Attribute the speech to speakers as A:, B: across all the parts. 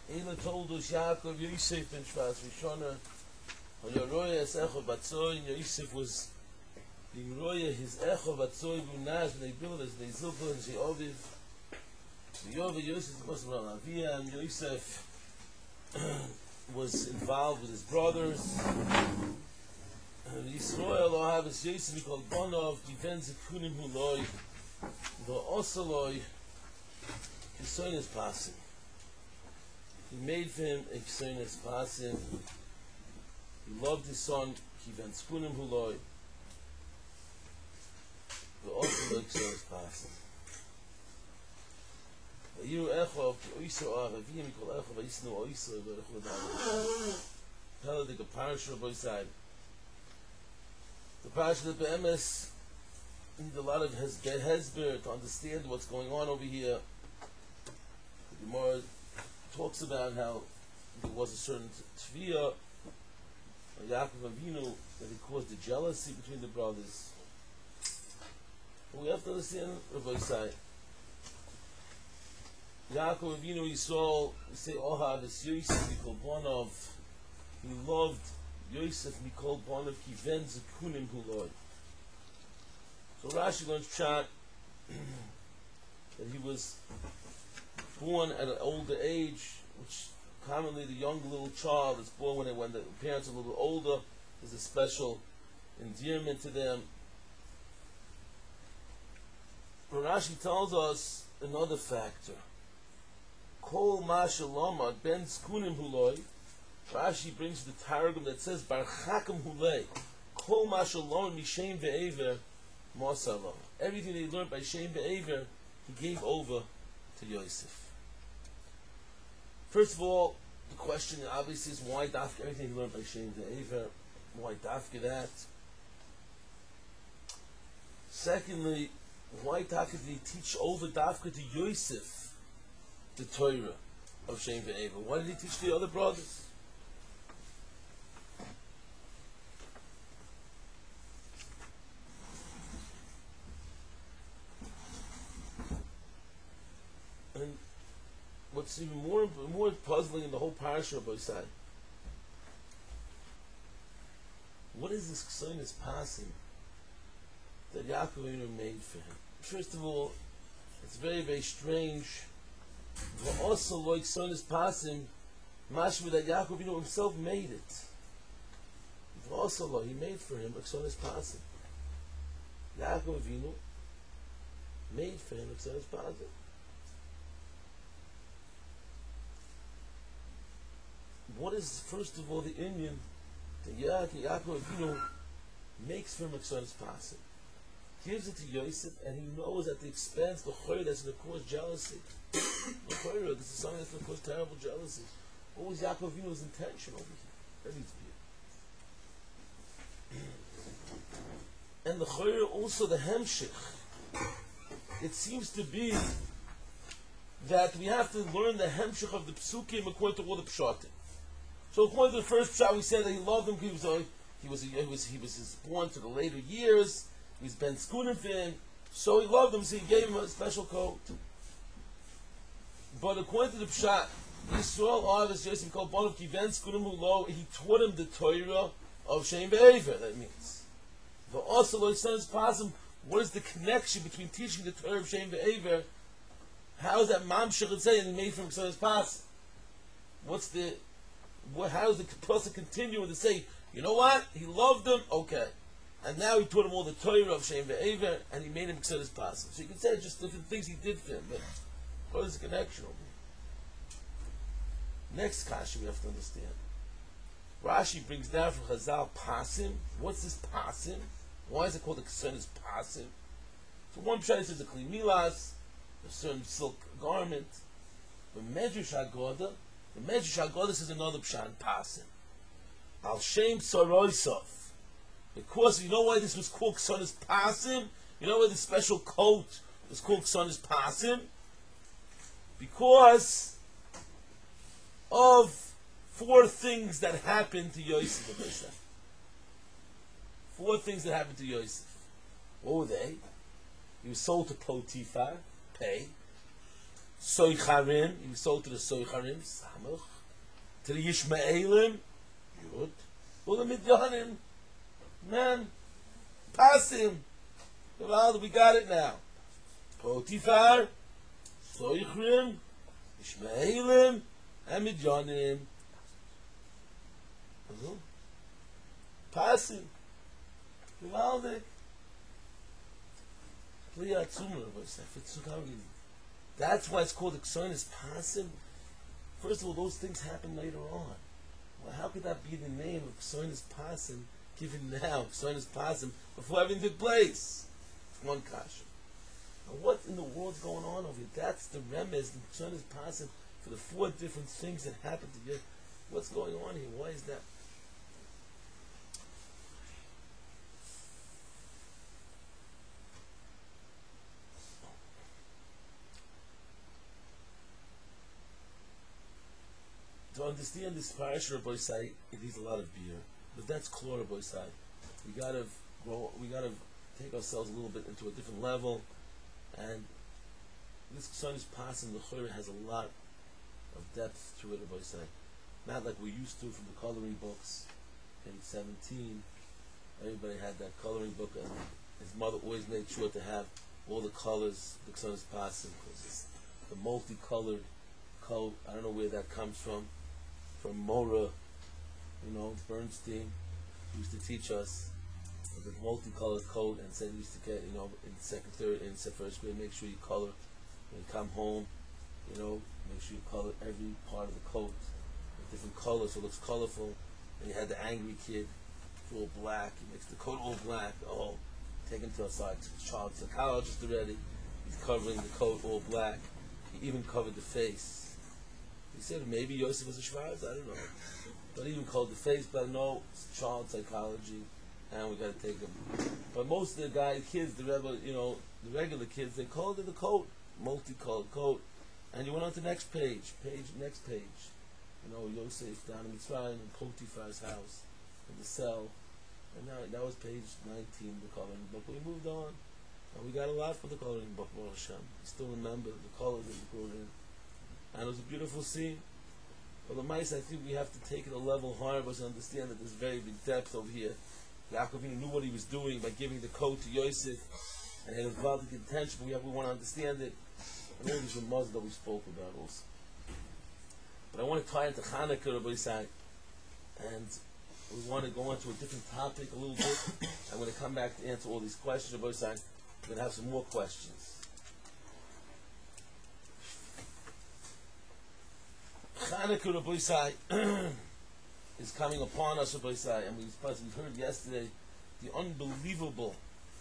A: Ela told us Yaakov Yosef and Shvas Rishona. Hayaroya es Echo Batzoy, and Yosef was being Roya his Echo Batzoy Bunaz, and they built as they Zilpa and Sheoviv. The Yova Yosef was from Avia, and Yosef was involved with his brothers. Yisrael or have his Yosef he called Bonov, defends Kunim Huloi, the Osaloi, his son is passing. He made for him a Ksonis Pasim. He loved his son, Kivan Spunim Huloi. The also like Ksonis Pasim. Vayiru Echov, Oisra Avavim, he called Echov, Vaisnu Oisra, Varechud Adam. Peladik a parasha of Oisai. The parasha of the Be'emes need a lot of Hezber to understand what's going on over here. The Gemara talks about how there was a certain tviyah, Yaakov Avinu, that it caused the jealousy between the brothers. But we have to understand, Rabbi Isai, Yaakov Avinu, he saw, we say, Ohav is Yosef, Mikol Bonov, he loved Yosef, Mikol Bonov, Kiven Zekunim Huloi. So Rashi learns Pshat, that he was born at an older age, which commonly the young little child is born when the parents are a little older. There's a special endearment to them. But Rashi tells us another factor. Kol Mashalomad Ben Skunim Huloi. Rashi brings the Targum that says Barchakim Hulei. Kol Mashalomad Mishem Ve'ever Mosalom. Everything they learned by Shem Ve'ever, he gave over to Yosef. First of all, the question obviously is why Dafka, everything he learned by Shem Ve'ever, why Dafka that? Secondly, why Dafka did he teach over Dafka to Yosef the Torah of Shem Ve'ever? Why did he teach the other brothers? And what's even more puzzling in the whole parasha of Osai, what is this Ksonis Pasim that Yaakov Avinu made for him? First of all, it's very, very strange. But also, like Ksonis Pasim, mashma that Yaakov Avinu himself made it. But also, he made for him a Ksonis Pasim. Yaakov Avinu made for him a Ksonis Pasim. What is, first of all, the Indian that Yaakov Avinu makes for him a Ksonis Pasim? Gives it to Yosef, and he knows at the expense, the Chayr, that's going to cause jealousy. The Chayr, this is something that's going to cause terrible jealousy. What was Yaakov Avinu's intention over here? That needs to be. And the Chayr, also the Hemshich. It seems to be that we have to learn the Hemshich of the Psukim according to all the Pshatim. So according to the first Pshat, we said that he loved him. He was born to the later years. He's Ben Skunifin, so he loved him, so he gave him a special coat. But according to the Pshat, Yisrael Arvis Yosef called Bonav Kiven Skunim Hulo, he taught him the Torah of Shem Be'ever, that means. The also like Ksonis Pasim, what is the connection between teaching the Torah of Shem Be'ever? How is that Mamshech say and he made from Ksonis Pasim? How does the person continue to say, you know what? He loved them, okay. And now he taught him all the Torah of Shem Ve'ever, and he made him Ksonis Pasim. So you can say just different things he did for him, but what is the connection over here? Next kasha we have to understand. Rashi brings down from Chazal Pasim. What's this Pasim? Why is it called a Ksonis Pasim? So one pshat says a Kli Milas, a certain silk garment. The Medrash Haggadah says another pshat, Pasim. Al Shem Soroisov. Because you know why this was called Ksonis Pasim? You know why the special coat was called Ksonis Pasim? Because of 4 things that happened to Yosef. 4 things that happened to Yosef. What were they? He was sold to Potiphar, pay. Soicharim, he was sold to the Soicharim, Samach, to the Yishmaelim, Yud, to the Midyanim, man, Pasim, we got it now. Potifar, Soichrim, Yishmaelim, and Midyanim. Pasim, Givaldik. That's why it's called Eksonis Pasim. First of all, those things happen later on. Well, how could that be the name of Eksonis Pasim given now, Eksonis Pasim, before everything took place? One kasha. Now, what in the world's going on over here? That's the remez, the Eksonis Pasim, for the 4 different things that happened to you. What's going on here? Why is that? To understand this parasha Rabbi Sai, it needs a lot of beer, but that's Klor Rabbi Sai. We gotta grow. We gotta take ourselves a little bit into a different level, and this Eksonis Pasim, the Chorah, has a lot of depth to it, Rabbi Sai. Not like we used to from the coloring books. Page 17, everybody had that coloring book, and his mother always made sure to have all the colors, the Eksonis Pasim, because it's the multicolored coat. I don't know where that comes from Mora, Bernstein used to teach us the multicolored coat, and said you used to get, in second, third, and first grade, make sure you color when you come home, make sure you color every part of the coat with different colors so it looks colorful. And you had the angry kid, it's all black, he makes the coat all black, take him to a child psychologist already, he's covering the coat all black, he even covered the face. He said maybe Yosef was a Schwarz, I don't know. But he even called the face, but no, it's child psychology, and we got to take him. But most of the kids, the regular kids, they called it the coat, multicolored coat. And you went on to the next page. Yosef down in Mitzrayim, in Potiphar's house, in the cell. And now that was page 19, the coloring book. We moved on. And we got a lot for the coloring book, Baruch Hashem. We still remember the colors that we brought in. And it was a beautiful scene. But the mice, I think we have to take it a level higher to understand that there's very big depth over here. Yaakov knew what he was doing by giving the coat to Yosef, and he had a valid intention, but we want to understand it. And all these remaz that we spoke about also. But I want to tie into Chanukah, Rabbi Isai, and we want to go on to a different topic a little bit. I'm going to come back to answer all these questions, Rabbi Isai. We're going to have some more questions. Chanukah, Rabbi Isai, is coming upon us, Rabbi Isai, and we heard yesterday the unbelievable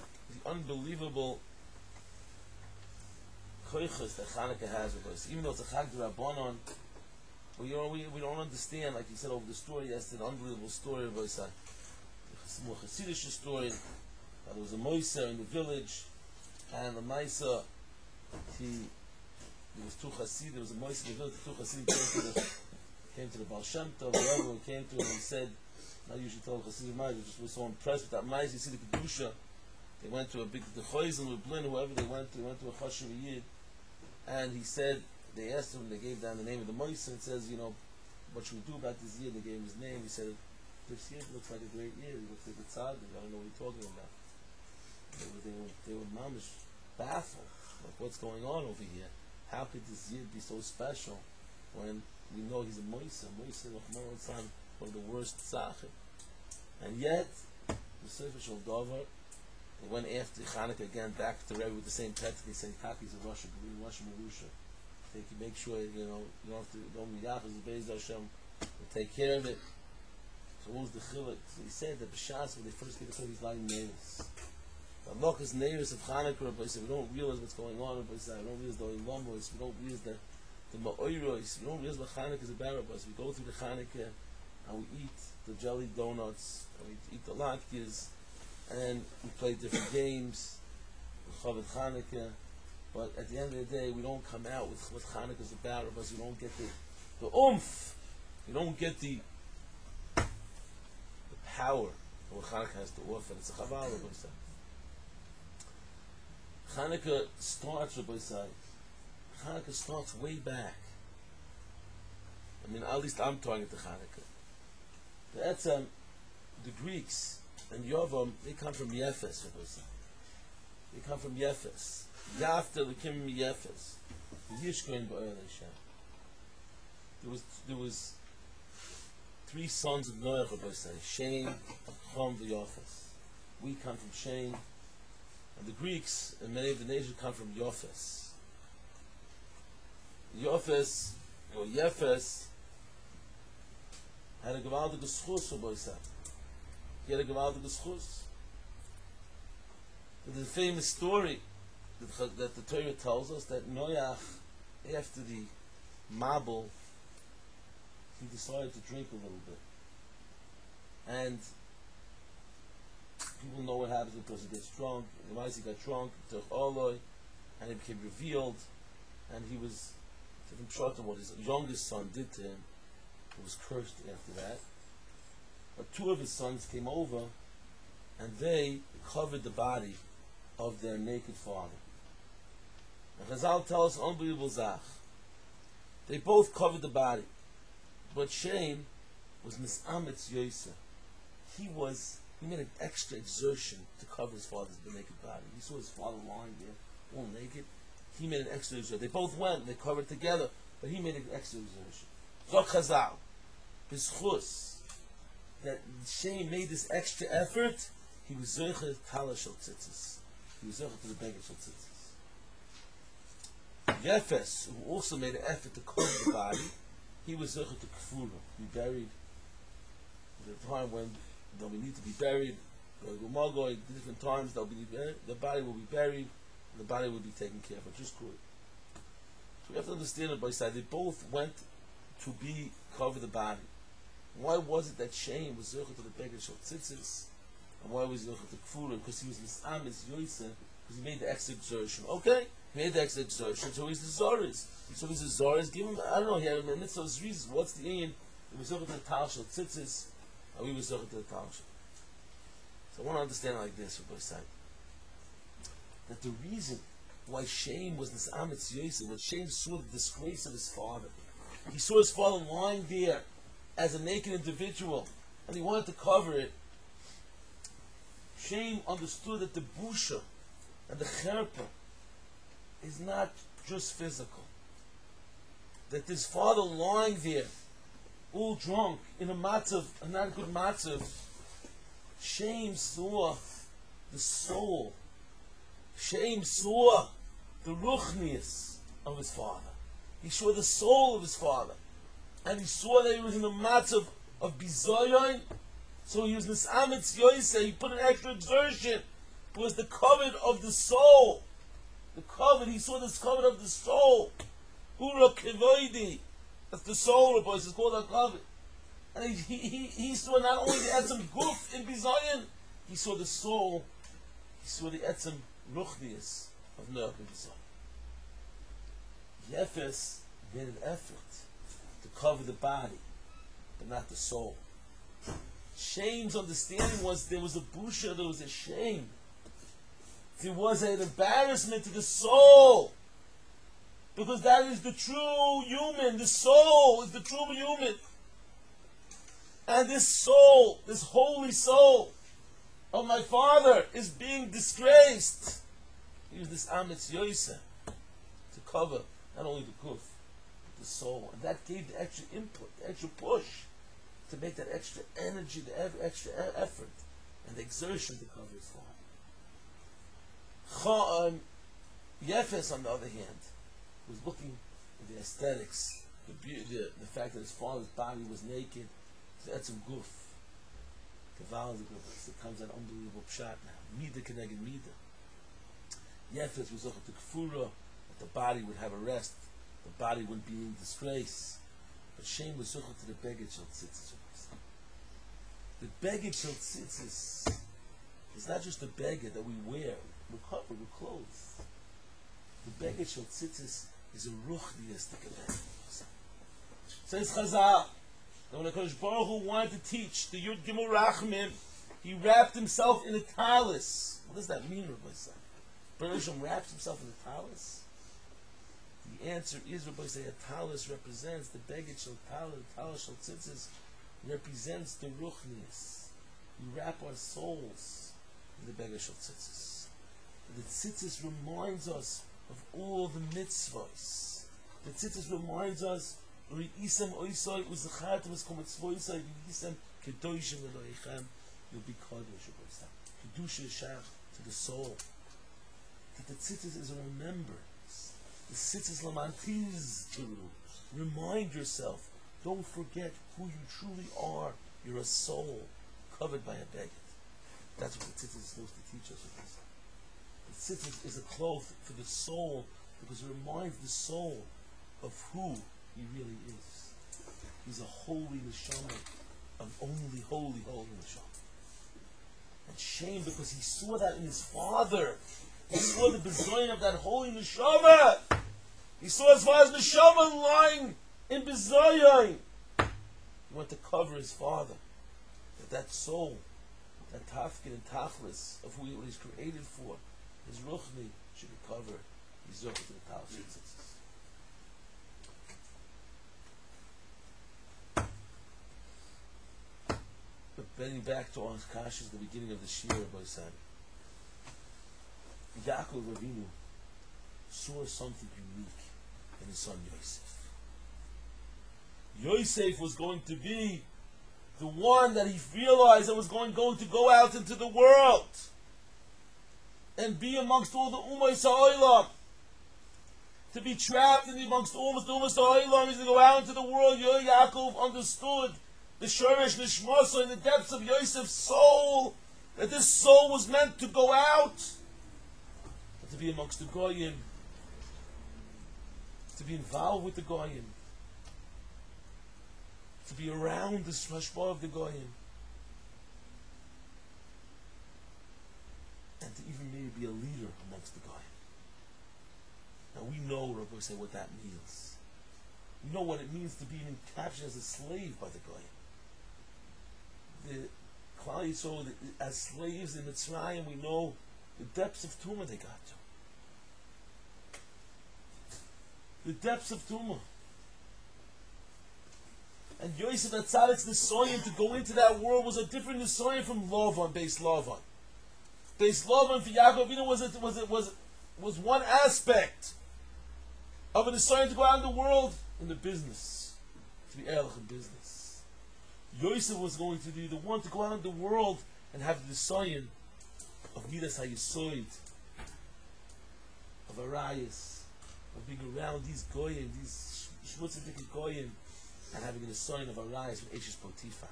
A: koiches that Chanukah has, Rabbi Isai. Even though it's a Chag D'Rabbanan, we don't understand, like you said over the story yesterday, an unbelievable story, Rabbi Isai. It's a more Hasidic story. There was a Moiser in the village, and the Moiser, there was 2 Hasidim, there was a Moiser in the village, the 2 Hasidim came to the Baal Shem Tov, whoever came to him and said, now you should tell Hasidim Moiser, just was so impressed with that Moiser, you see the Kedusha. They went to the Choyzen with Blin, whoever they went to a Chashiv Yid, and he said, they asked him, they gave down the name of the Moiser, and says, what should we do about this year? They gave him his name. He said, this year looks like a great year. He looks like a tzaddik. I don't know what you're talking about. They were mamish baffled. Like, what's going on over here? How could this year be so special when we know he's a Moiser? Moiser, one of the worst tzachim. And yet, the Sefer Shel Dover, they went after Chanukah again, back to Rebbe with the same text. They said, Taki's a Russia, Russia Marusha. They can make sure, you don't have to, don't be Yachaz, Be'ez Hashem, will take care of it. So what was the chiluk? So he said that B'Shas, when they first get the he's lying neighbors. The Lokas neighbors of Chanukah, Rabbi said, we don't realize what's going on, Rabbi said, we don't realize the Oilamos, we don't realize the Ma'oiros, we don't realize what Chanukah is about, Rabbi. We go through the Chanukah, and we eat the jelly donuts, and we eat the latkes, and we play different games, the Chavod Chanukah. But at the end of the day, we don't come out with what Chanukah is about, Rabbi. We don't get the oomph. We don't get the power of what Chanukah has to offer. It's a chaval, Rabbi said. Chanukah starts, Rabbi said. Hanukkah starts way back. I mean, at least I'm talking to Hanukkah. That's the Greeks and Yovam. They come from Yefes. They come from Yefes. Yafta lekim Yefes. Yishkoin ba'oel Hashem. There was 3 sons of Noach, Rabbi say, Shem, Chom, and Yafes. We come from Shem, and the Greeks and many of the nations come from Yafes. Yafes or Yefes had a gewaltige schus, Rabbi say. He had a gewaltige schus. There's a famous story that the Torah tells us that Noach, after the Mabul, he decided to drink a little bit. And people know what happens when a person gets drunk. He got drunk, he took Oloi, and it became revealed. And he was, from Pshatim, what his youngest son did to him, he was cursed after that. But 2 of his sons came over, and they covered the body of their naked father. And Chazal tells us unbelievable zach. They both covered the body. But Shem was misametz Yosef. He made an extra exertion to cover his father's naked body. He saw his father lying there, all naked. He made an extra exertion. They both went, they covered together, but he made an extra exertion. Zok Chazal, b'schus, that Shem made this extra effort, he was zocher kala shel tzitzis. He was zocher to the beggar shel tzitzis. Yefes, who also made an effort to cover the body, he was zocher to kfura, be buried. At a time when they'll need to be buried, different times they'll be buried, the body will be buried, and the body will be taken care of. Just good. So we have to understand it by side. They both went to cover the body. Why was it that Shem was zocher to the beggar shel tzitzis, and why was he zocher to kfura? Because he was misamis Yosef, because he made the extra exertion. Okay, he made the extra exertion, so he's the Zoris. So he's the Zoris. Give him, I don't know, he had a minute of his reasons. What's the aim? He was zocher to the tal shel tzitzis, and we were zocher to the tal shel. So I want to understand it like this, Rabbi Sai. That the reason why Shem was this Amitz Yosef, when Shem saw the disgrace of his father, he saw his father lying there as a naked individual, and he wanted to cover it. Shem understood that the busha and the cherpa is not just physical. That this father lying there, all drunk, in a matzav, a not good matzav, Shem saw the soul. Shem saw the ruchnius of his father. He saw the soul of his father. And he saw that he was in the matzav of bizoyon. So he was misametz Yosef. He put an extra exertion. It was the covet of the soul. The covet, he saw this covet of the soul. Ura kevoidi. That's the soul, boys. It's called a covet. And he saw not only the etzem guf in bizoyon, he saw the soul. He saw the etzem ruchnius of Noach in bizoyon. Yefes made an effort to cover the body, but not the soul. Shem's understanding was there was a busha, there was a shame. There was an embarrassment to the soul. Because that is the true human. The soul is the true human. And this soul, this holy soul of my father is being disgraced. He was this Amitz Yosef to cover not only the kuf, but the soul. And that gave the extra input, the extra push to make that extra energy, the extra effort, and the exertion to cover his father. Yefes, on the other hand, was looking at the aesthetics, the beauty, the fact that his father's body was naked. So that's some goof. Kaval is a goof. It comes an unbelievable pshat now. Mida keneged mida. Yefes was looking to kfura, that the body would have a rest, the body wouldn't be in disgrace. But Shem was looking to the beged shel tzitzis. The beged shel tzitzis is not just the beged that we wear. We're covered with clothes. The beged shel tzitzis is a ruchniistic event. Says Chazal, that when HaKadosh Baruch Hu wanted to teach the Yud Gimel Rachmim, he wrapped himself in a talis. What does that mean, Rabbi Sam? Bereshim wraps himself in a talis. the answer is, Rabbi say, a talis represents the beged shel talis, the talis shel tzitzis represents the ruchnius. We wrap our souls in the beged shel tzitzis. The tzitzis reminds us of all the mitzvahs. The tzitzis reminds us, Re'isem oisai uzachartem es kometzvoisai re'isem kedoshim eloichem. You'll be kadosh, kedusha is shach to the soul. That the tzitzis is a remembrance. The tzitzis lamantiz tiru. Remind yourself. Don't forget who you truly are. You're a soul covered by a beged. That's what the tzitzis is supposed to teach us. The tzitzis is a cloth for the soul because it reminds the soul of who he really is. He's a holy neshama, an only holy neshama. And shame because he saw that in his father. He saw the bezoyin of that holy neshama. He saw his father's neshama lying in bezoyin. He went to cover his father. That soul, that tafkid and tachlis of who he was created for, his ruchni should be covered. He's over to the talis. But bending back to our kashas at the beginning of the shir, Rabbi said, Yaakov Avinu saw something unique in his son Yosef. Yosef was going to be the one that he realized that was going to go out into the world and be amongst all the Ummos HaOlam. To be trapped amongst all the Ummos HaOlam, he's going to go out into the world. Yaakov understood the Shoresh Nishmasa in the depths of Yosef's soul, that this soul was meant to go out, to be amongst the Goyim, to be involved with the Goyim, to be around the Hashpah of the Goyim, and to even maybe be a leader amongst the Goyim. Now we know, Rabbi say, what that means. We know what it means to be even captured as a slave by the Goyim. The Klal Yisrael, as slaves in Mitzrayim, we know the depths of Tumah they got to. The depths of Tumah. And Yosef HaTzadik's Nisoyim to go into that world was a different Nisoyim from Lavan, Beis Lavan. Beis Lavan for Yaakov Avinu was one aspect of a Nisoyim to go out in the world, in the business, to be Erlich in business. Yosef was going to be the one to go out in the world and have the Nisoyim of Midas HaYesoid, of Arayas, of being around these Goyim, these Shmutzidik Goyim, and having a sign of Arayas with Eshes Potiphar.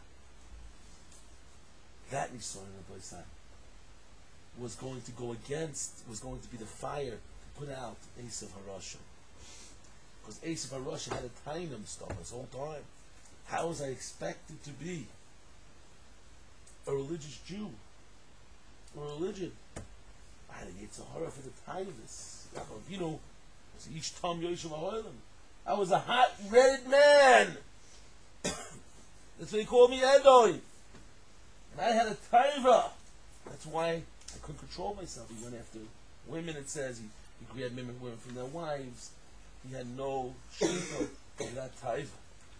A: That Nisoyim, Rabbi San, was going to go against, was going to be the fire to put out Esav HaRasha. Because Esav HaRasha had a tainum stuff this whole time. How was I expected to be a religious Jew? Or a religion? I had a Yitzhahara for the Tainus. You know, was each Tom Yoshem HaHolim. I was a hot-redded man. That's why they called me Edoi. And I had a taiva. That's why I couldn't control myself. He went after women, it says. He grabbed women from their wives. He had no shita of that taiva.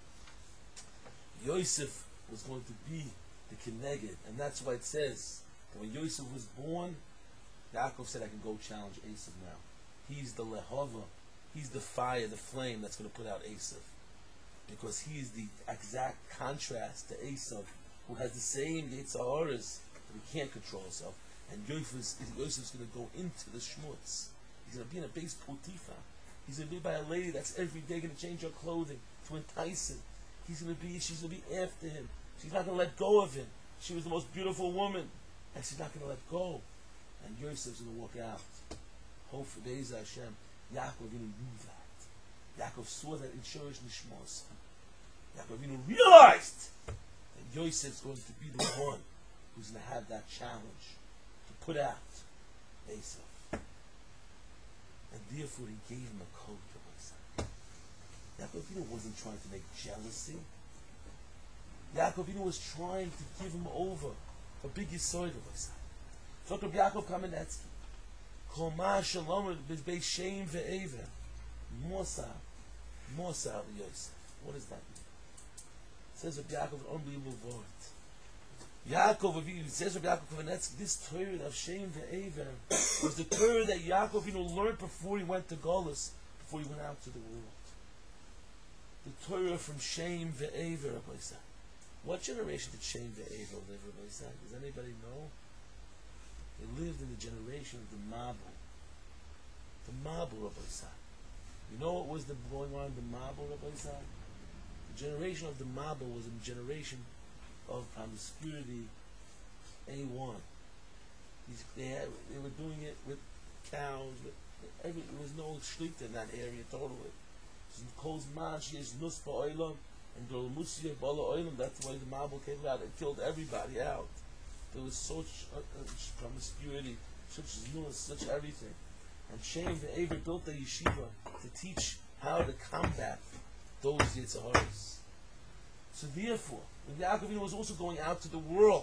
A: Yosef was going to be the Keneged. And that's why it says that when Yosef was born, Yaakov said, I can go challenge Esav now. He's the Lehava. He's the fire, the flame that's going to put out Esav. Because he is the exact contrast to Esav, who has the same Yetzaharas, but he can't control himself. And Yosef's going to go into the Shmutz. He's going to be in a base Potiphar. He's going to be by a lady that's every day going to change her clothing to entice him. She's going to be after him. She's not going to let go of him. She was the most beautiful woman, and she's not going to let go. And Yosef's going to walk out. Hopefully, Be'ez Hashem, Yaakov Avinu knew that. Yaakov saw that in Shoresh Nishmos. Yaakov Avinu realized that Yosef's going to be the one who's going to have that challenge to put out Esav. And therefore, he gave him a code to Esav. Yaakov Avinu wasn't trying to make jealousy. Yaakov Avinu was trying to give him over a big yisoid of Esav. Talk of Yaakov Kamenetsky. Kol ma shalom b'beis shem ve'ever. Mosa Yosef. What does that mean? It says Rabbi Yaakov an unbelievable word. Yaakov, it says Rabbi Yaakov Kamenetsky, this Torah of Shem ve'Ever was the Torah that Yaakov learned before he went to Golus, before he went out to the world. The Torah from Shem ve'Ever, Rabbi Yisrael. What generation did Shem ve'Ever live, Rabbi Yisrael? Does anybody know? They lived in the generation of the Mabul. The Mabul, Rabbi Yisrael. You know what was going on in the Mabul, Rabbi Yisrael? The generation of the Mabul was a generation of promiscuity. A1. They were doing it with cows. There was no shlicht in that area totally. Kol's man, she is nus ba'olam, and Dolomusia bala oilam. That's why the Mabul came out. It killed everybody out. There was such promiscuity, such nus, such everything. And Shem ve'Ever built a yeshiva to teach how to combat those Yetzaharos. So therefore, when Yaakov was also going out to the world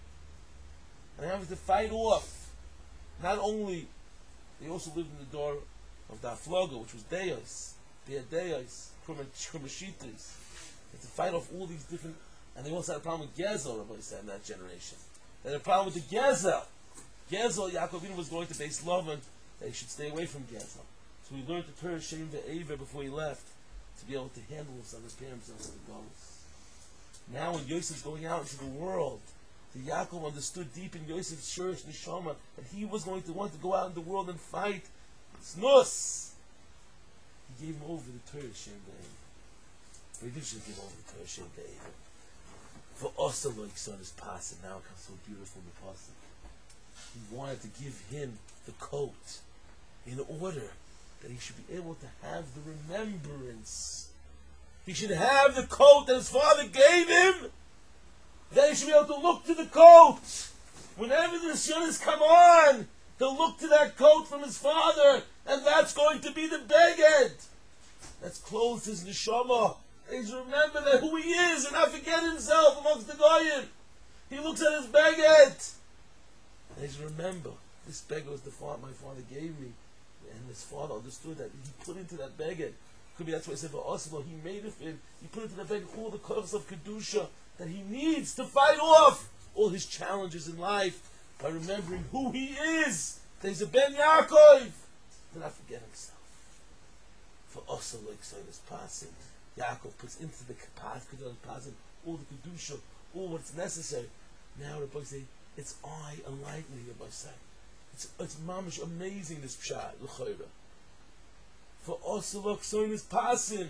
A: and having to fight off, not only, they also lived in the door of the Afloga, which was Deos, they had Deos, Kurmashitas, and to fight off all these different, and they also had a problem with Gezel, Rabbi said, in that generation. They had a problem with the Gezel. Gezel, Yaakov was going to base Lavan, that he should stay away from Gezel. So he learned the Torah Shem ve'Ever before he left, to be able to handle himself and prepare himself for the Golus. Now when Yosef's going out into the world, the Yaakov understood deep in Yosef's Shurish Neshama that he was going to want to go out in the world and fight Snus. He gave him over the Torah Shem ve'Ever. But he didn't give over the Torah Shem ve'Ever. For us, like son is passing. Now it comes so beautiful in the passing. He wanted to give him the coat in order that he should be able to have the remembrance. He should have the coat that his father gave him. Then he should be able to look to the coat. Whenever the Nisyonis come on, he'll look to that coat from his father, and that's going to be the beged. That's clothed his neshama. He's remember that who he is and not forget himself amongst the goyim. He looks at his beged. And he's remember, this beged was the father my father gave me. And his father understood that he put into that beged. Could be that's why he said for Oslo, he made it, he put into that beged all the curves of Kedusha that he needs to fight off all his challenges in life by remembering who he is. That he's a Ben Yaakov. To not forget himself. For Oslo, like so this passing, Yaakov puts into the passing all the Kedusha, all what's necessary. Now the boy say, it's I enlightening you by saying. It's mamish amazing this pshat, l'chayra. For us, look, so in this passing,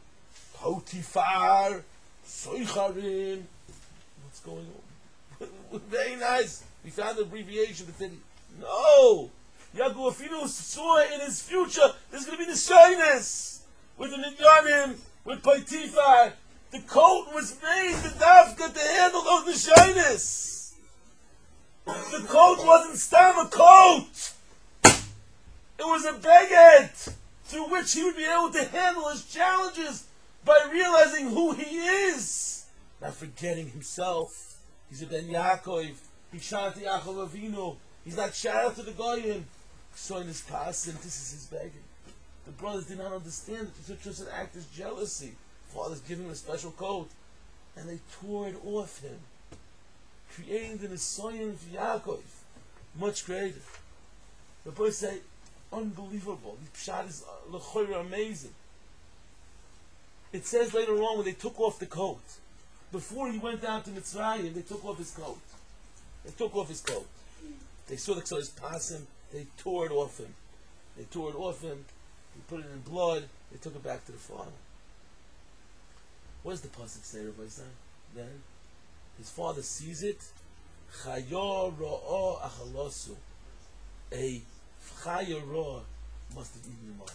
A: Potifar, Soicharim, what's going on? Very nice. We found the abbreviation, but then, no! Yaakov Avinu saw in his future, there's going to be the shyness with the Midyanim, with Potifar. The coat was made, the dafka, to handle the shyness. The coat wasn't stam a coat. It was a beged through which he would be able to handle his challenges by realizing who he is, not forgetting himself. He's a Ben Yaakov. He's shot to Yaakov Avinu. He's not shot to the Goyim. So in his past, and this is his beged. The brothers did not understand it. It was just an act of jealousy. Father's giving him a special coat, and they tore it off him, creating the Nisayon of Yaakov, much greater. The boys say, unbelievable. The pshat is l'choira amazing. It says later on when they took off the coat, before he went down to Mitzrayim, they took off his coat. They took off his coat. They saw the Ksois pass him. They tore it off him. They tore it off him. They put it in blood. They took it back to the father. What does the pasuk say, Rabbi Zan? Then his father sees it. Chayor ra'ah achalosu. A chayor ra'ah must have eaten him up.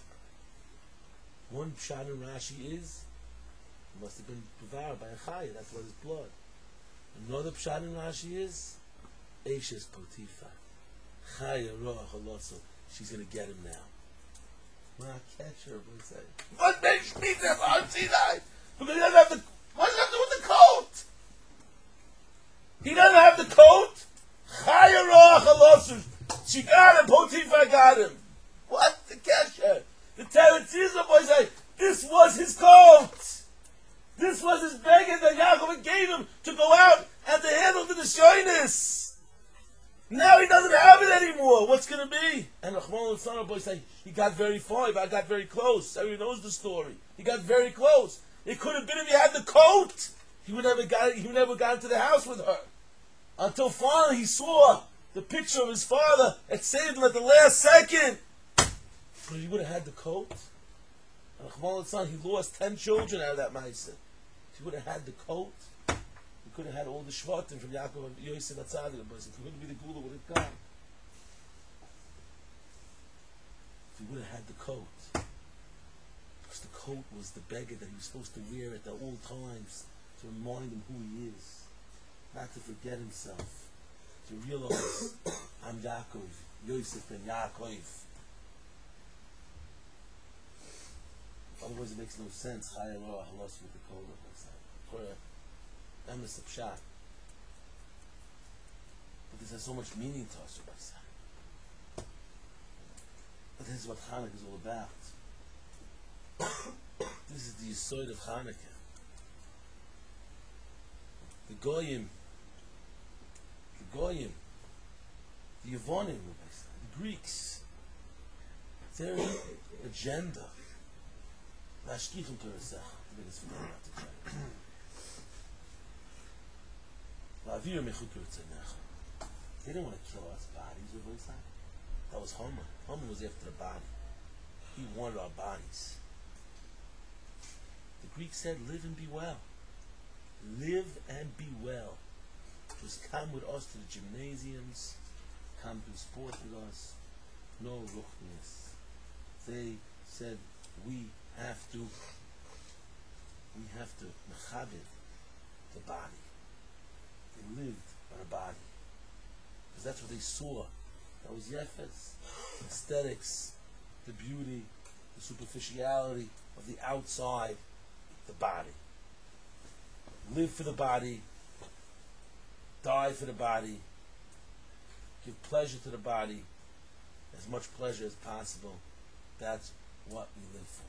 A: One pshat in Rashi is he must have been devoured by a chayor. That's what his blood. Another pshat in Rashi is Eishes Potifa. Chayor ra'ah achalosu. She's going to get him now. When I catch her, we say, what makes me that on Sinai? Because he doesn't have the. What does that do with the coat? He doesn't have the coat. Chayarah Chalosus. She got him. Potiphar got him. What? The kesher. The Teretz Yisrael boy say, this was his coat. This was his beggar that Yaakov gave him to go out and to handle the shyness. Now he doesn't have it anymore. What's going to be? And Rachmana litzlan boy say, he got very far. I got very close. Everyone knows the story. He got very close. It could have been if he had the coat. He would never got into the house with her. Until finally he saw the picture of his father. It saved him at the last second. But he would have had the coat. And Rachmana litzlan, he lost 10 children out of that ma'aseh. If he would have had the coat, he could have had all the shvatim from Yaakov and Yosef and Tzaddik. But if he wouldn't be the Gula, would have gone. If he would have had the coat. Because the coat was the beggar that he was supposed to wear at all times to remind him who he is. Not to forget himself. To realize, I'm Yaakov, Yosef and Yaakov. Otherwise it makes no sense. Chaya roah halos with the coat of Torah. Emes Pshat. But this has so much meaning to us, Rabbi Say. But this is what Hanukkah is all about. This is the Yesod of Hanukkah. The Goyim, the Yevonim, the Greeks, their agenda. Lashkichim Torasech, the biggest forget about the Torah. La'avir mechukir tzednecha. They didn't want to kill us bodies, Rabbi Say. That was Haman. Haman was after the body. He wanted our bodies. The Greeks said, live and be well. Live and be well. Just come with us to the gymnasiums. Come do sport with us. No ruchnias. They said, we have to mechabed the body. They lived by the body. Because that's what they saw. That was yefes, aesthetics, the beauty, the superficiality of the outside, the body. Live for the body, die for the body, give pleasure to the body, as much pleasure as possible. That's what we live for.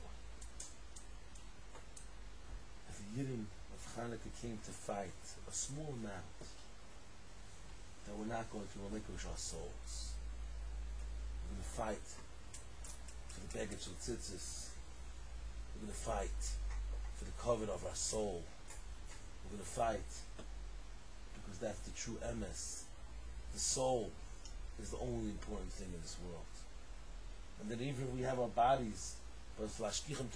A: As the Yidden of Hanukkah came to fight a small amount, that we're not going to relinquish our souls. We're going to fight for the beggar tzitzis. We're going to fight for the covet of our soul. We're going to fight because that's the true emes. The soul is the only important thing in this world. And then even if we have our bodies, but if we're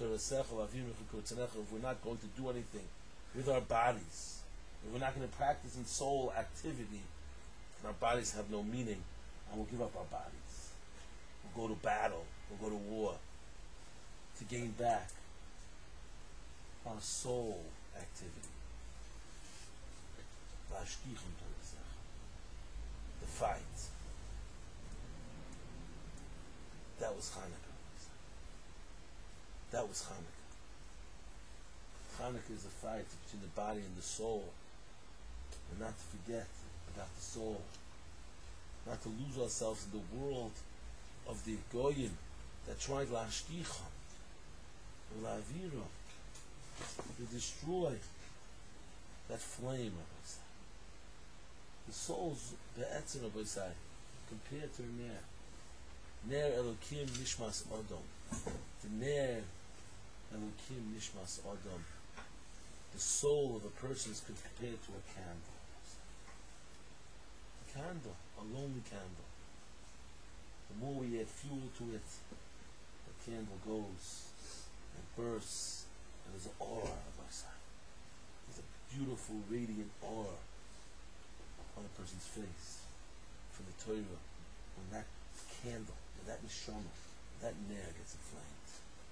A: not going to do anything with our bodies, if we're not going to practice in soul activity, and our bodies have no meaning, and we'll give up our bodies. We'll go to battle, we'll go to war, to gain back our soul activity. The fight. That was Hanukkah. That was Hanukkah. Hanukkah is a fight between the body and the soul. And not to forget about the soul. Not to lose ourselves in the world of the Goyim that tried Lashkicham, La'avira, to destroy that flame, Rabbi Say. The soul's be'etzim, Rabbi Say, compared to a ner. Ner Elokim Nishmas Odom. The ner Elokim Nishmas Odom. The soul of a person is compared to a candle. A candle, a lonely candle. The more we add fuel to it, the candle goes and bursts, and there's an aura, Rabbi Say. There's a beautiful, radiant aura on a person's face from the Torah. When that candle, when that neshama, that ner gets inflamed.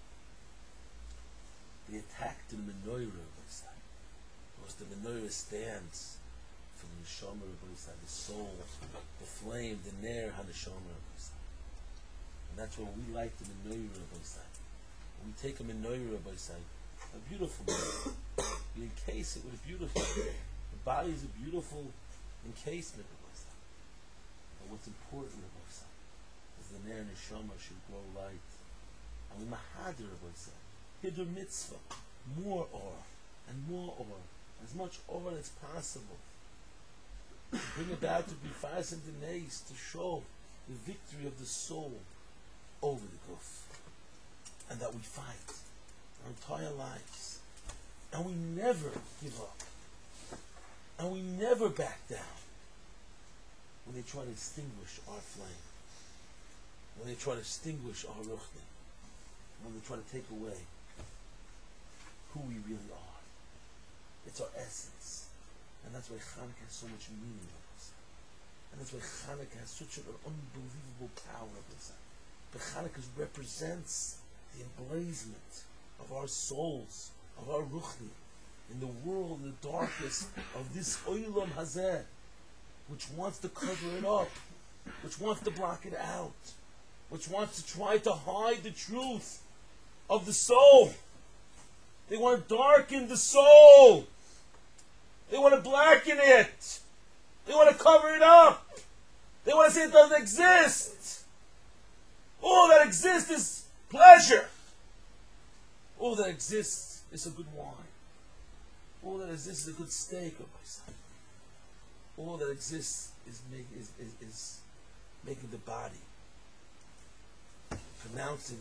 A: They attacked the menorah, Rabbi Say, because the menorah stands for the neshama, Rabbi Say, the soul, the flame, the ner haneshama, Rabbi Say. And that's why we like the menorah, Rabbi Say. When we take a menorah, Rabbi Say, a beautiful menorah, we encase it with a beautiful. The body is a beautiful encasement, Rabbi Say. But what's important, Rabbi Say, is the ner neshama should grow light. And we mahadir Rabbi Hidur mitzvah, more or and more or, as much or as possible. To bring about to be fast and denays, to show the victory of the soul over the guf. And that we fight our entire lives. And we never give up. And we never back down when they try to extinguish our flame. When they try to extinguish our ruchni. When they try to take away who we really are. It's our essence. And that's why Chanukah has so much meaning of us. And that's why Chanukah has such an unbelievable power of us. But Chanukah represents the emblazonment of our souls, of our ruchni, in the world, in the darkness of this oilam hazeh, which wants to cover it up, which wants to block it out, which wants to try to hide the truth of the soul. They want to darken the soul. They want to blacken it. They want to cover it up. They want to say it doesn't exist. All that exists is pleasure. All that exists is a good wine. All that exists is a good steak, all that exists is making the body, pronouncing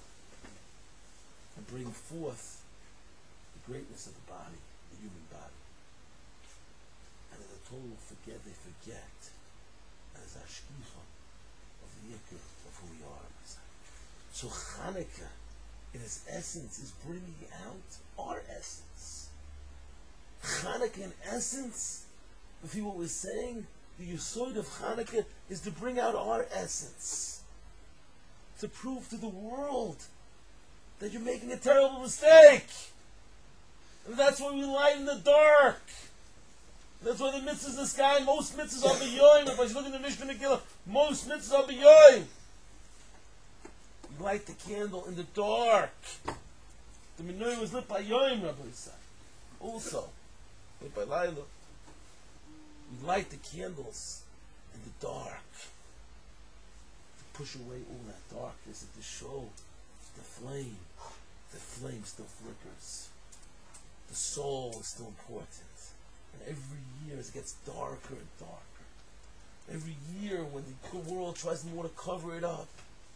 A: and bringing forth the greatness of the body, the human body. And as a total they forget, as ashkicha of the yikr of who we are. So Chanukah, in its essence, is bringing out our essence. Chanukah, in essence, if you what we're saying, the yesod of Chanukah is to bring out our essence, to prove to the world that you're making a terrible mistake, and that's why we light in the dark. That's why the mitzvahs in the sky, most mitzvahs are b'yoyim. If I look at the Mishnah Megillah, most mitzvahs are b'yoyim. You light the candle in the dark. The menorah was lit by yoyim, Rabbi said. Also, lit by Laila. We light the candles in the dark to push away all that darkness and to show the flame. The flame still flickers. The soul is still important. And every year it gets darker and darker. Every year when the world tries more to cover it up,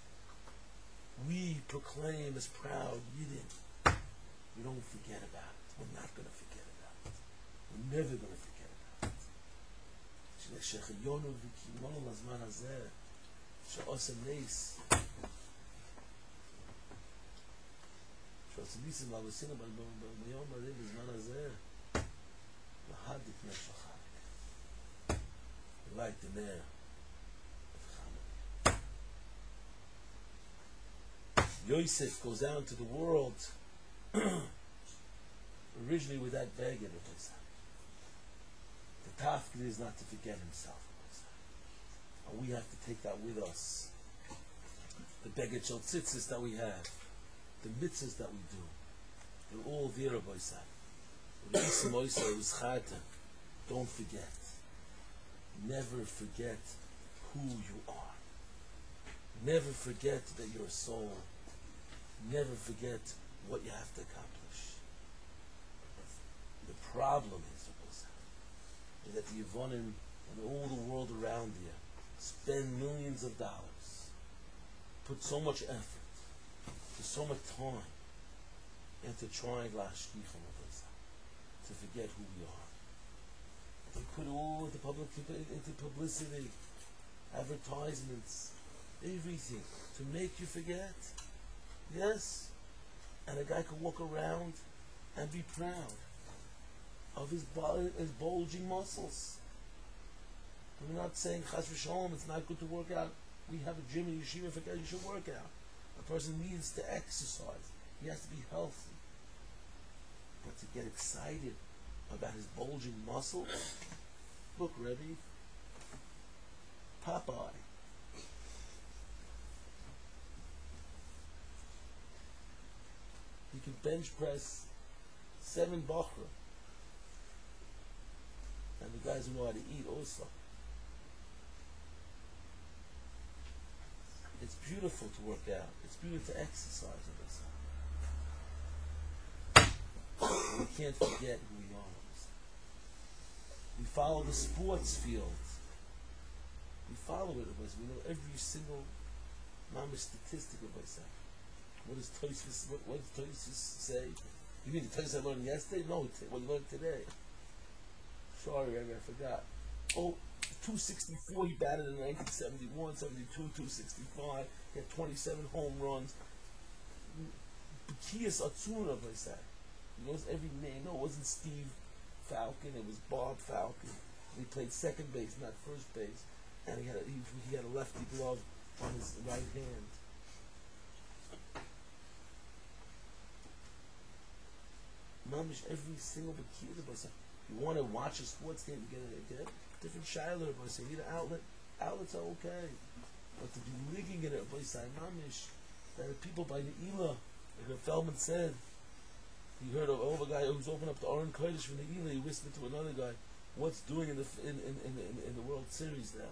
A: we proclaim as proud Yidden. We don't forget about it. We're not going to forget about it. We're never going to forget about it. Shechayonu v'kimono lazman hazeh she'osem neis she'osem nisim l'avosina b'yom ha'rei b'zman hazeh l'hadik ner shel Chanukah. We light the ner of Chanukah. Yosef goes out to the world originally with that beggar of his. The tafkid is not to forget himself. And we have to take that with us. The beggar shel tzitzis that we have, the mitzvahs that we do, they're all there, Rabbi Sa. Don't forget. Never forget who you are. Never forget that you're a soul. Never forget what you have to accomplish. The problem is that the Yevonim and all the world around here spend millions of dollars, put so much effort, put so much time into trying to forget who we are. They put all the public into publicity, advertisements, everything to make you forget. Yes, and a guy can walk around and be proud of his body, his bulging muscles. And we're not saying chas v'shalom, it's not good to work out. We have a gym in yeshiva, forget you should work out. A person needs to exercise. He has to be healthy. But to get excited about his bulging muscles, look, Rebbe, Popeye. He can bench press 7 bachra. And the guys who know how to eat also. It's beautiful to work out. It's beautiful to exercise. We can't forget who we are. We follow the sports field. We follow it. We know every single statistic of myself. What does Tosfos say? You mean the Tosfos I learned yesterday? No, what you learned today. Sorry, I forgot. 264 he batted in 1971, 72, 265. He had 27 home runs. B'kias Atzuna, I say. He knows every name. No, it wasn't Steve Falcon. It was Bob Falcon. And he played second base, not first base. And he had a lefty glove on his right hand. Mamish, every single B'kias. You want to watch a sports game, you get a different shiloh. You need an outlet. Outlets are okay. But to be living in it, mamish, that are people by the Ela, like Feldman said, he heard of a guy who's opened up the Aron Kodesh from the Ela. He whispered to another guy, "What's doing in the World Series now?"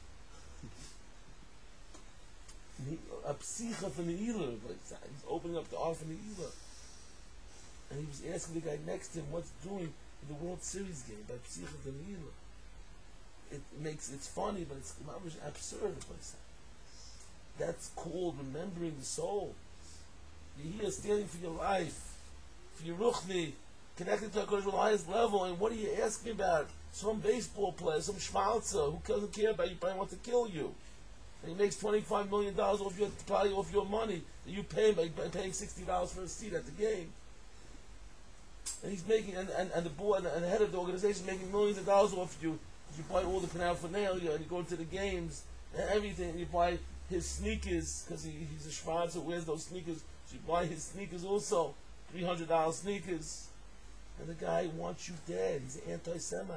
A: A psicha from the Ela, he's opening up the Aron from the Ela, and he was asking the guy next to him, "What's doing in the World Series game?" By psicha from the Ela. It's funny, but it's absurd. That's called remembering the soul. You're here standing for your life, for your ruchni, connected to HaKadosh Baruch Hu the highest level, and what are you asking about? Some baseball player, some schmaltzer, who doesn't care about you, probably wants to kill you. And he makes $25 million off your money that you pay by paying $60 for a seat at the game. And he's making, and the board and the head of the organization is making millions of dollars off you. You buy all the paraphernalia and you go to the games and everything, and you buy his sneakers because he's a schwarzer who wears those sneakers. So you buy his sneakers also, $300 sneakers, and the guy wants you dead. He's an anti-Semite,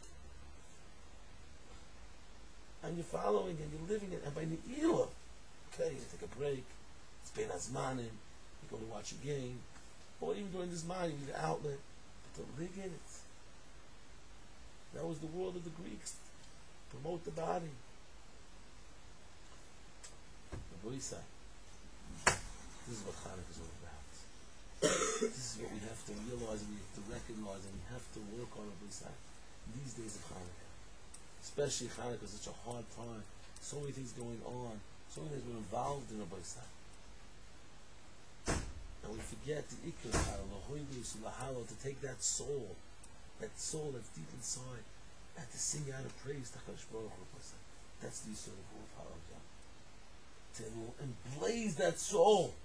A: and you're following and you're living it. And by Ne'ilah, okay, you take a break. It's Ben Azmanim. You go to watch a game, or even during this mind, you need an outlet, but to live in it. That was the world of the Greeks. Promote the body. The Boisai. This is what Chanukah is all about. This is what we have to realize and we have to recognize and we have to work on a Boisai. These days of Chanukah. Especially Chanukah is such a hard time. So many things going on. So many things we're involved in a Boisai. And we forget the Ikar, to take that soul that's deep inside, and to sing out of praise to HaKadosh Baruch Hu. That's the sort of Halav. To emblaze that soul.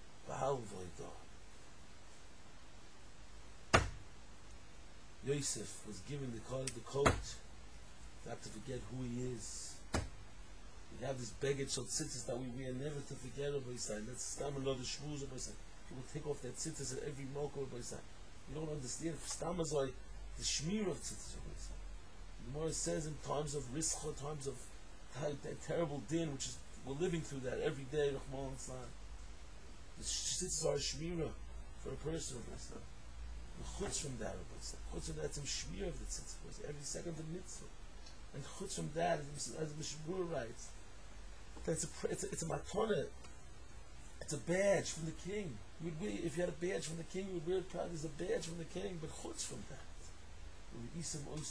A: Yosef was given the coat, not to forget who he is. We have this baggage of tzitzis that we are never to forget of Boisai. That's stam another shmuz of Boisai. People take off that tzitzis at every moko of Boisai. You don't understand. Stam is like the shmir of tzitzis. The Gemara says in times of rischa, times of that terrible din, which is we're living through that every day. The tzitzis are a shmira for a person. The chutz from that, chutz from that's a shmir of the tzitzis. Every second of mitzvah, and chutz from that, as Mishabur writes, that's it's a matana. It's a badge from the king. If you had a badge from the king, you would wear it proud as a badge from the king, but chutz from that. It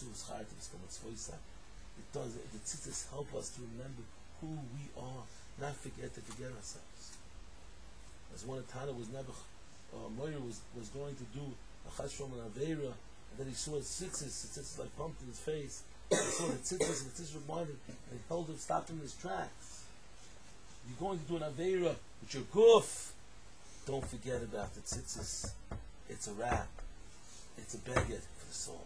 A: does. The tzitzis help us to remember who we are, not forget ourselves. As one of Tana was Moira was going to do a chashrom and avera, and then he saw the tzitzis like pumped in his face. He saw the tzitzis, and the tzitzis reminded, and he held him, stopped him in his tracks. You're going to do an avera with your goof. Don't forget about the tzitzis. It's a wrap. It's a baguette for the soul.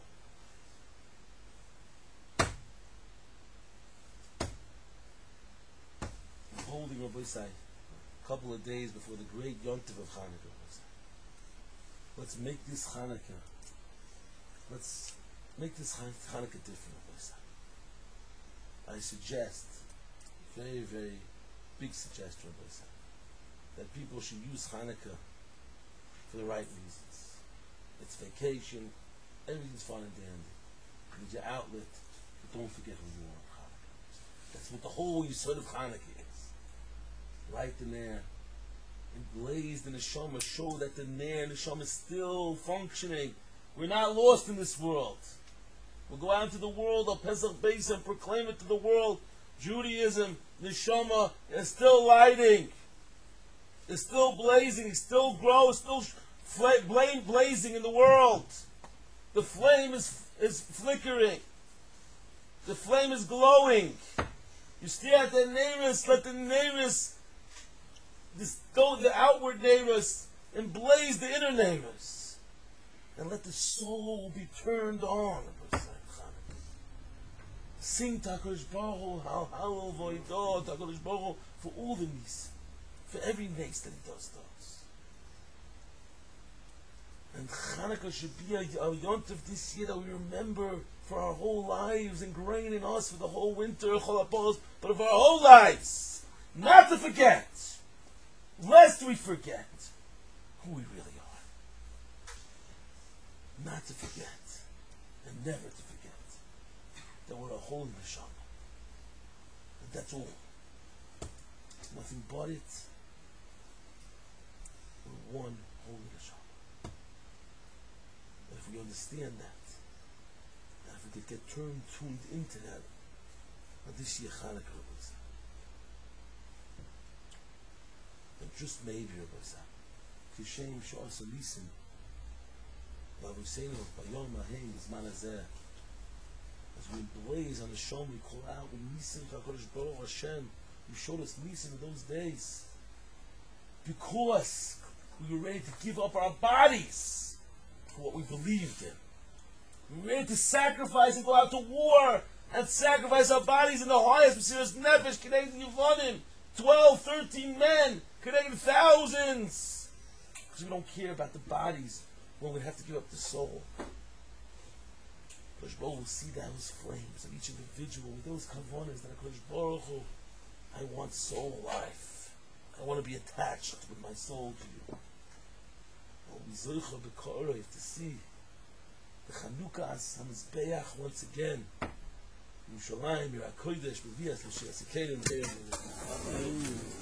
A: Holding Rabbi Sai a couple of days before the great Yontiv of Chanukah. Let's make this Chanukah. Let's make this Chanukah different, Rabbi Sai. I suggest, very, very big suggestion, Rabbi Sai, that people should use Chanukah for the right reasons. It's vacation, everything's fine and dandy. You need your outlet, but don't forget who you are. That's what the whole Yisod of Chanukah is. light the Nair, and blaze the Neshama, show that the Nair Neshama is still functioning. We're not lost in this world. We'll go out into the world of Pesach Beis and proclaim it to the world. Judaism, Neshama, is still lighting. It's still blazing. It's still grows. Still blazing in the world. The flame is flickering. The flame is glowing. You stare at the neiros, let the neiros distill the outward neiros and blaze the inner neiros. And let the soul be turned on. Sing HaKadosh Baruch Hu, Hallel V'Hodah HaKadosh Baruch Hu, for all the nisim, for every nace that he does to us. And Chanukah should be a yontif this year that we remember for our whole lives, ingrained in us for the whole winter, but of our whole lives, not to forget, lest we forget who we really are. Not to forget, and never to forget that we're a holy neshama. And that's all. Nothing but it. We're one holy neshama. And if we understand that, and if we could get tuned into that, this year Chanukah was, and just maybe was Kishem Sha'asa Nisim, Lavusenu Bayom Mahim Zman Hazeh. As we blaze on the Shom, we call out with Nisim HaKadosh Baruch Hashem. You showed us Nisim in those days. Because we were ready to give up our bodies for what we believed in. We were ready to sacrifice and go out to war and sacrifice our bodies in the highest Mesiras Nefesh, connected Yevonim, 12, 13 men, connected thousands. Because we don't care about the bodies when we have to give up the soul. Kodesh Baruch Hu will see those flames of each individual with those kavanas that Kodesh Baruch Hu, I want soul life. I want to be attached with my soul to you. I will be zoicha b'ka'orov to see the Chanukah as HaMizbeach once again. Yerushalayim, Yer HaKodesh, B'vias, L'Shias HaKedim.